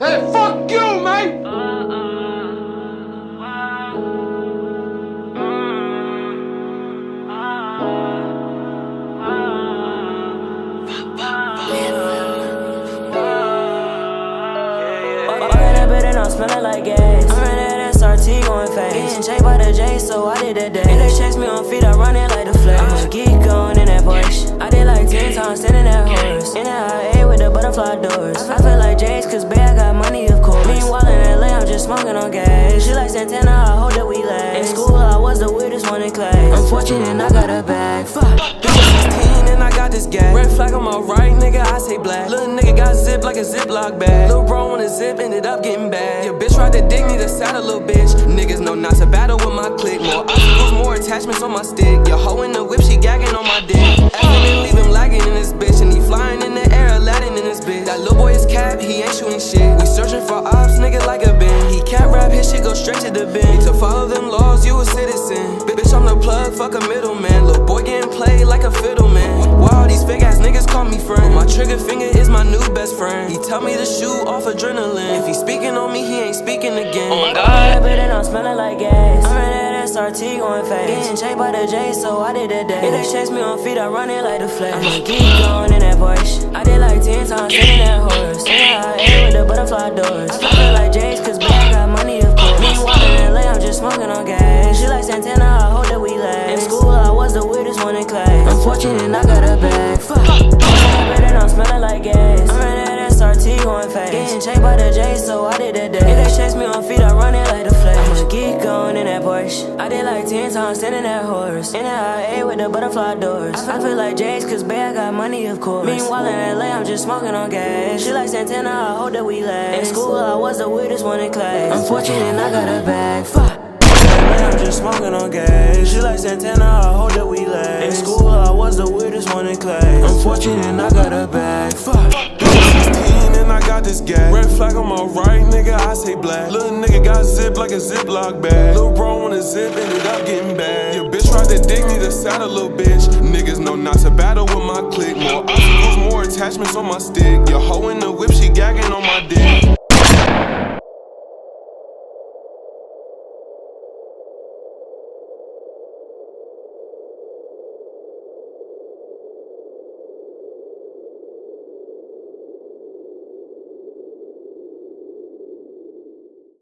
Hey, fuck you, man! I'm smelling like gas. I'm running that SRT going fast. Getting chased by the J, so I did that dash. If they chase me on feet, I run it like the Flash. I'm a geek going in that Porsche. I did like 10 times standing that horse. In that IA with the butterfly doors. I feel like J's, cause babe, I got money, of course. Meanwhile in LA, I'm just smoking on gas. She like Santana, I hope that we last. In school, I was the weirdest one in class. I'm fortunate and I got a bag. Fuck. 16 and I got this gas. Red flag on my right, nigga, I say black. Little nigga got zipped like a Ziploc bag. Little bro on a zip, ended up getting bad. Your bitch tried to dig me, the saddle, little bitch. Niggas know not to battle with my clique. More obstacles, more attachments on my stick. Your hoe in the whip, she gagging on my dick. Effing and leave him lagging in this bitch. And he flying in the air, Aladdin in this bitch. That little boy is cap, he ain't shooting shit. We searching for ops, nigga, like a bin. He can't rap, his shit go straight to the bin. To follow them laws, you a citizen. Bitch, I'm the plug, fuck a middleman. Little boy getting played like a fiddle, man. Why all these fake ass niggas call me friend? My trigger finger is my new best friend. He tell me to shoot off adrenaline. If he speaking on me, he ain't speaking again. Oh my god, and I'm smelling like gas. I'm running that SRT going fast. Getting chased by the J, so I did that dash. If they chase me on feet, I run it like the Flash. I'm a geek going in that Porsche. I did like 10 times sitting that horse. Yeah, I ate with the butterfly doors. I feel like J's, cause babe, I got money, of course. Meanwhile in LA, I'm just smoking on gas. She like Santana, I hope that we last. In school, I was the weirdest one in class. I'm fortunate and I got a bag. Fuck. And I'm smelling like gas. I'm running that SRT going fast. Getting chased by the J, so I did that dash. If they chase me on feet, I run it like the Flash. I'm a geek going in that Porsche. I did like 10 times standing that horse. In that IA with the butterfly doors. I feel like J's, cause babe, I got money, of course. Meanwhile in LA, I'm just smoking on gas. She like Santana, I hope that we last. In school, I was the weirdest one in class. I'm fortunate and I got a bag. Fuck. I'm just smoking on gas. She like Santana, I hope that we last. In school, I was the weirdest one in class. I'm fortunate and I got a bag. Fuck. 16 and I got this gas. Red flag on my right, nigga, I say black. Little nigga got zipped like a Ziploc bag. Little bro on a zip, ended up getting bad. Your bitch tried to dig me, the saddle, little bitch. Niggas know not to battle with my clique. More obstacles, more attachments on my stick. Your hoe in the whip, she gagging on my dick.